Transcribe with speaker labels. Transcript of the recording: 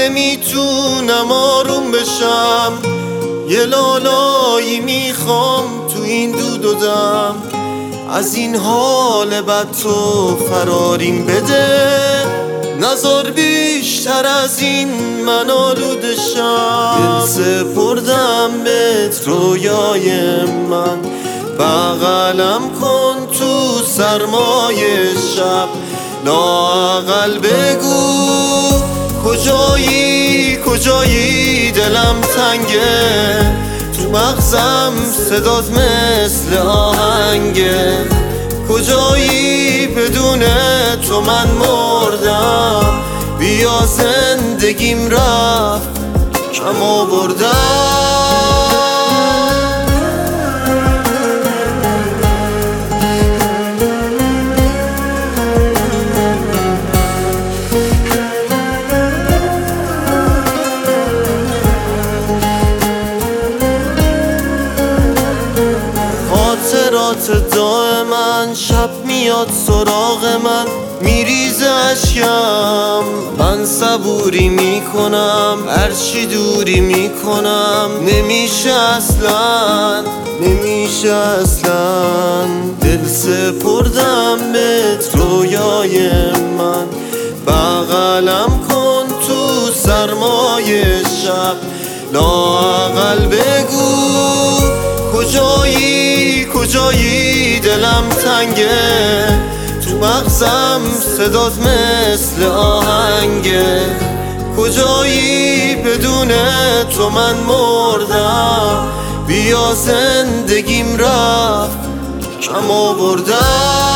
Speaker 1: نمیتونم آروم بشم، یه لالایی میخوام تو این دود و دم. از این حال بد تو فراریم بده، نزار بیشتر از این من آلودشم. دل سپردم بهت رویای من، بغلم کن تو سرمای شب. لااقل بگو کجایی دلم تنگه، تو مغزم صدات مثل آهنگه. کجایی بدون تو من مردم، بیا زندگیم رفت کم آوردم. خاطرات دائما شب میاد سراغ من، میریزه اشکم. من صبوری میکنم هرچی دوری میکنم، نمیشه اصلا دل سپردم بهت رویای من، بغلم کن تو سرمای شب. لااقل بگو کجایی دلم تنگه، تو مغزم صدات مثل آهنگه. کجایی بدون تو من مردم، بیا زندگیم رفت کم آوردم.